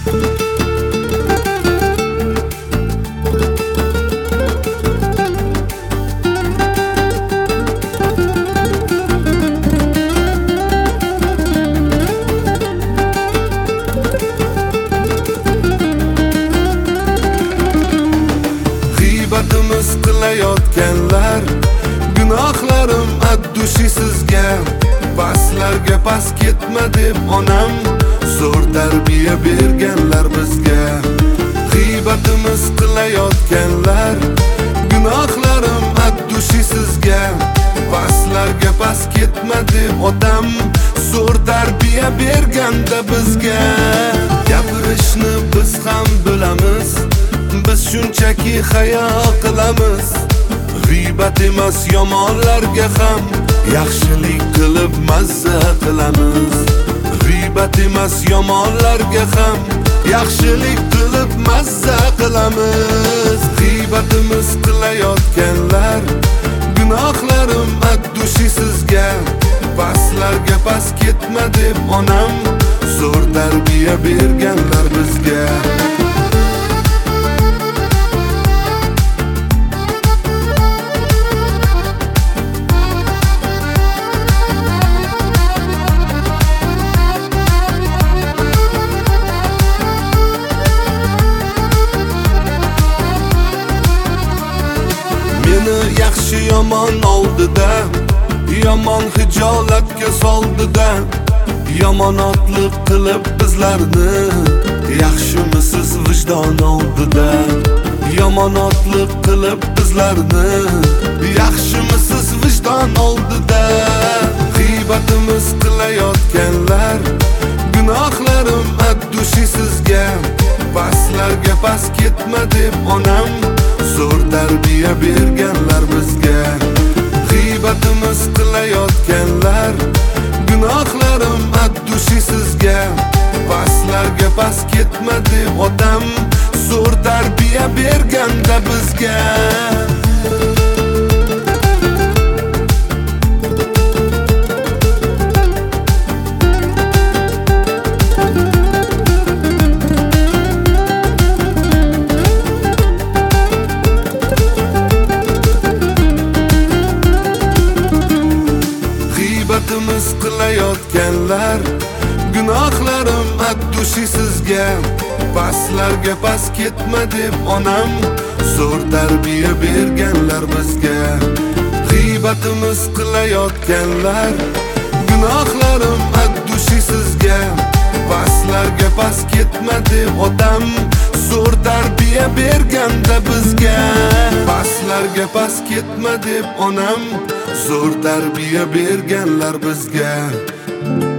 G'iybatimiz qilayotganlar, gunohlarim addushi sizga. Baslarga pas ketma deb onam zo'r tarbiya berganlar bizga. G'iybatimiz qilayotganlar, gunohlarim addushi sizga. Baslarga pas ketma deb otam zo'r tarbiya berganda bizga. Gapirishni biz ham bilamiz, biz shunchaki hayo qilamiz. G'iybat emas yomonlarga ham yaxshilik qilib mazza qilamiz. G'iybat emas yomonlarga ham yaxshilik qilib mazza qilamiz. G'iybatimiz qilayotganlar, gunohlarim addushi sizga. Baslarga pas ketma deb onam zo'r tarbiya berganlar bizga. Meni yaxshi yomon oldida, yomon hijolatga soldida, yomonotlik qilib bizlarni. Yaxshimisiz vijdon oldida, yomonotlik qilib bizlarni. Yaxshimisiz vijdon oldida. G'iybatimiz qilayotganlar, gunohlarim addushi sizga. Baslarga pas ketma deb onam zo'r tarbiya berganlar bizga. G'iybatimiz qilayotganlar, gunohlarim addushi sizga. Baslarga pas ketma deb otam zo'r tarbiya berganda bizga. G'iybatimiz qilayotganlar, gunohlarim addushi sizga. Baslarga pas ketma deb onam zo'r tarbiya berganlar bizga. G'iybatimiz qilayotganlar, gunohlarim addushi sizga. Baslarga pas ketma deb otam zo'r tarbiya berganda bizga. Baslarga pas ketma deb onam zo'r tarbiya berganlar bizga.